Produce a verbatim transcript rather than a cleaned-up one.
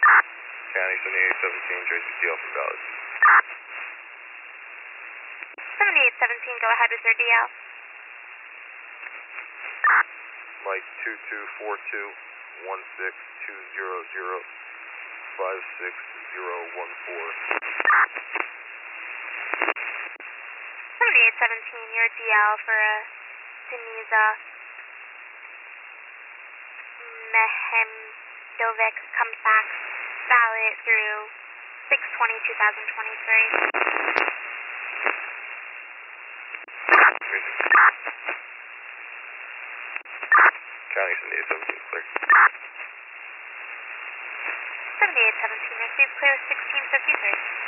County seventy-eight seventeen, Tracy D L from Dallas. seventy-eight seventeen, go ahead with your D L. Mike two two four two one six two zero zero five six zero one four. seventy-eight seventeen, your D L for a Deniza Mehemdovic comes back valid through six twenty twenty twenty-three. County seventy-eight seventeen, clear. seventy-eight seventeen, received clear sixteen fifty-three.